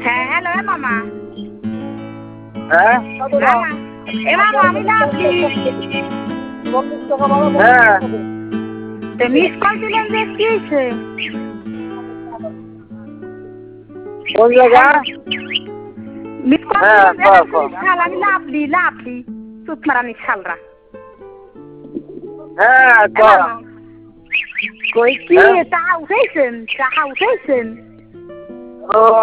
হ্যাঁ হ্যালো মামা। হ্যাঁ এ মামা আমি লাভলি। হ্যাঁ তো মিস কল দিলেন যে কি হয়েছে? কোন জায়গা? মিস কল হ্যাঁ দিলেন কও শাল আমি লাভলি সুতমারানি শালরা। হ্যাঁ কই কি হ্যাঁ? চাহা উঠেছেন? ও